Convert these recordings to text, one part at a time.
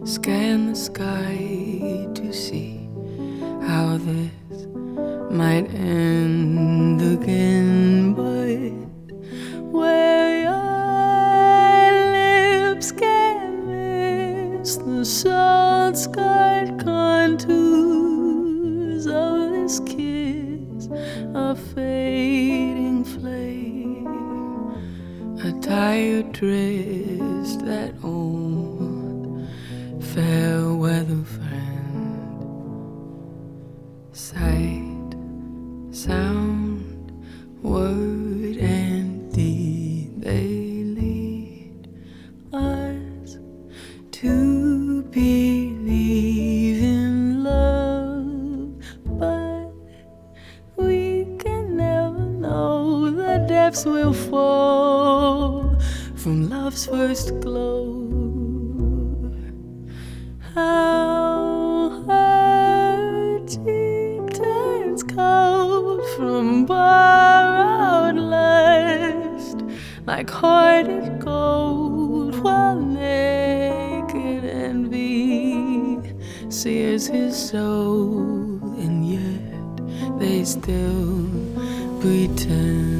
Scan the sky to see how this might end again, but where your lips canvas the salt-scarred contours of this kiss, a fading flame, a tired wrist that old fair weather friend. Sight, sound, word, and deed, they lead us to believe in love, but we can never know the depths we'll fall from love's first glow. How her cheek turns cold from borrowed lust, like hoarded gold, while naked envy sears his soul, and yet they still pretend.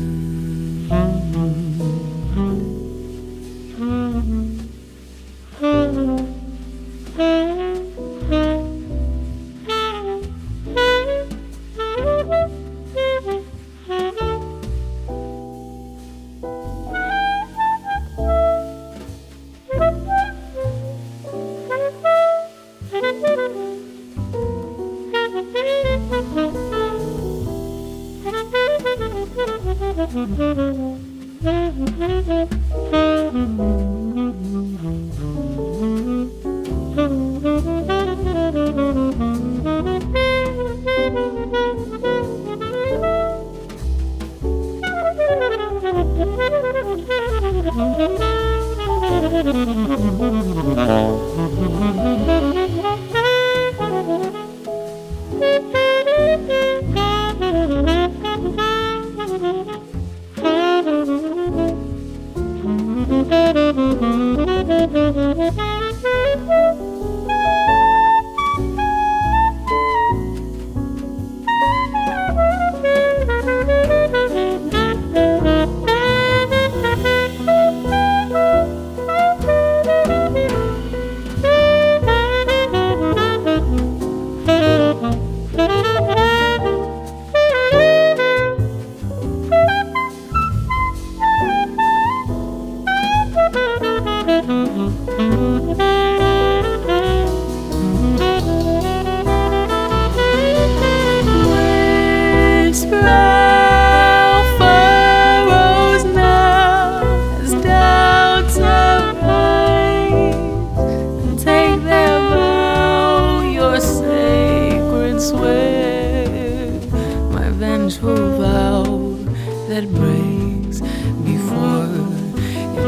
That breaks before it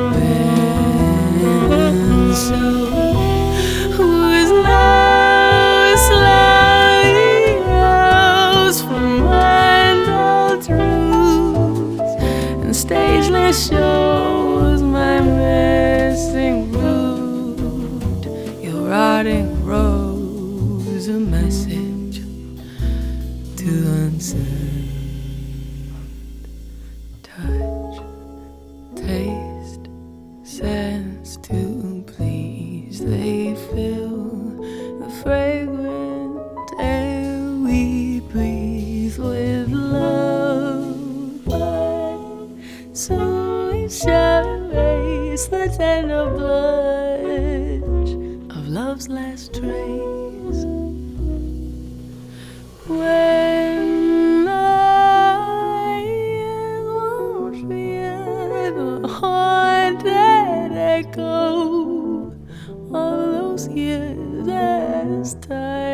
bends. So whose love slowly rose from mindful truths and stageless shows my missing root, your rotting rose, a message to answer. Touch, taste, sense to please, they fill the fragrant air we breathe with love, but soon we shall erase the tender blush of love's last trace. When haunted echo of those years as time